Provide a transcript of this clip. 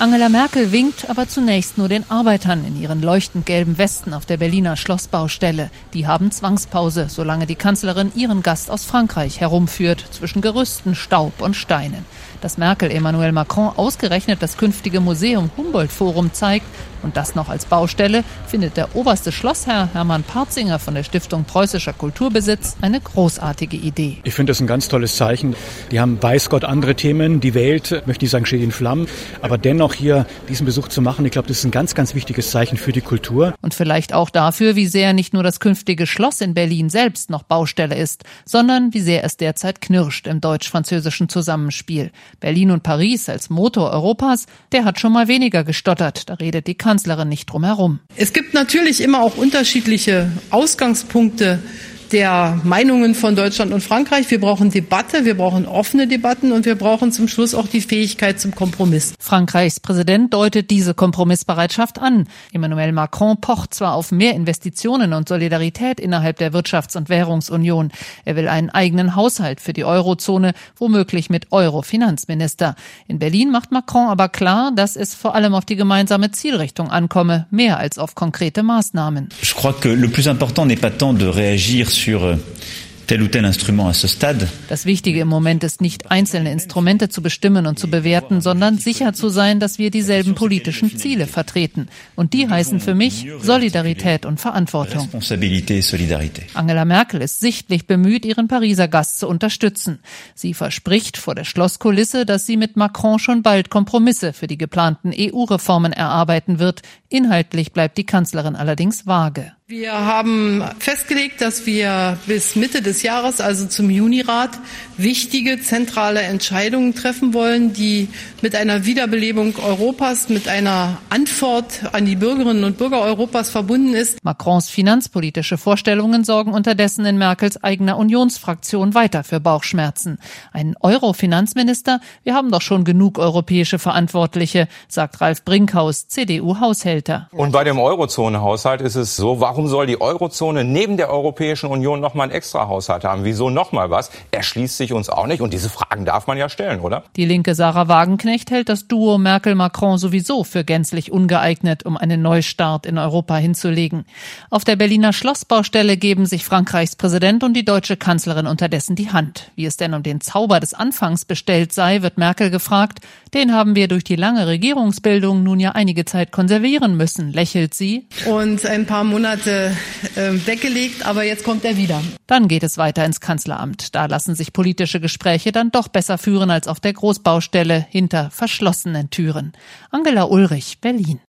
Angela Merkel winkt aber zunächst nur den Arbeitern in ihren leuchtend gelben Westen auf der Berliner Schlossbaustelle. Die haben Zwangspause, solange die Kanzlerin ihren Gast aus Frankreich herumführt, zwischen Gerüsten, Staub und Steinen. Dass Merkel Emmanuel Macron ausgerechnet das künftige Museum Humboldt-Forum zeigt und das noch als Baustelle, findet der oberste Schlossherr Hermann Partzinger von der Stiftung Preußischer Kulturbesitz eine großartige Idee. Ich finde das ein ganz tolles Zeichen. Die haben, weiß Gott, andere Themen. Die Welt, möchte ich sagen, steht in Flammen. Aber dennoch hier diesen Besuch zu machen, ich glaube, das ist ein ganz, ganz wichtiges Zeichen für die Kultur. Und vielleicht auch dafür, wie sehr nicht nur das künftige Schloss in Berlin selbst noch Baustelle ist, sondern wie sehr es derzeit knirscht im deutsch-französischen Zusammenspiel. Berlin und Paris als Motor Europas, der hat schon mal weniger gestottert. Da redet die Kanzlerin nicht drum herum. Es gibt natürlich immer auch unterschiedliche Ausgangspunkte der Meinungen von Deutschland und Frankreich. Wir brauchen Debatte, wir brauchen offene Debatten und wir brauchen zum Schluss auch die Fähigkeit zum Kompromiss. Frankreichs Präsident deutet diese Kompromissbereitschaft an. Emmanuel Macron pocht zwar auf mehr Investitionen und Solidarität innerhalb der Wirtschafts- und Währungsunion. Er will einen eigenen Haushalt für die Eurozone, womöglich mit Euro-Finanzminister. In Berlin macht Macron aber klar, dass es vor allem auf die gemeinsame Zielrichtung ankomme, mehr als auf konkrete Maßnahmen. Je crois que le plus important n'est pas tant de réagir sur tel ou tel instrument à ce stade. Das Wichtige im Moment ist nicht, einzelne Instrumente zu bestimmen und zu bewerten, sondern sicher zu sein, dass wir dieselben politischen Ziele vertreten. Und die heißen für mich Solidarität und Verantwortung. Angela Merkel ist sichtlich bemüht, ihren Pariser Gast zu unterstützen. Sie verspricht vor der Schlosskulisse, dass sie mit Macron schon bald Kompromisse für die geplanten EU-Reformen erarbeiten wird. Inhaltlich bleibt die Kanzlerin allerdings vage. Wir haben festgelegt, dass wir bis Mitte des Jahres, also zum Junirat, wichtige zentrale Entscheidungen treffen wollen, die mit einer Wiederbelebung Europas, mit einer Antwort an die Bürgerinnen und Bürger Europas verbunden ist. Macrons finanzpolitische Vorstellungen sorgen unterdessen in Merkels eigener Unionsfraktion weiter für Bauchschmerzen. Ein Euro-Finanzminister? Wir haben doch schon genug europäische Verantwortliche, sagt Ralf Brinkhaus, CDU-Haushälter. Und bei dem Eurozone-Haushalt ist es so, warum soll die Eurozone neben der Europäischen Union nochmal einen Extra-Haushalt haben? Wieso nochmal was? Erschließt sich uns auch nicht. Und diese Fragen darf man ja stellen, oder? Die linke Sarah Wagenknecht hält das Duo Merkel-Macron sowieso für gänzlich ungeeignet, um einen Neustart in Europa hinzulegen. Auf der Berliner Schlossbaustelle geben sich Frankreichs Präsident und die deutsche Kanzlerin unterdessen die Hand. Wie es denn um den Zauber des Anfangs bestellt sei, wird Merkel gefragt. Den haben wir durch die lange Regierungsbildung nun ja einige Zeit konservieren müssen, lächelt sie. Und ein paar Monate weggelegt, aber jetzt kommt er wieder. Dann geht es weiter ins Kanzleramt. Da lassen sich politische Gespräche dann doch besser führen als auf der Großbaustelle hinter verschlossenen Türen. Angela Ulrich, Berlin.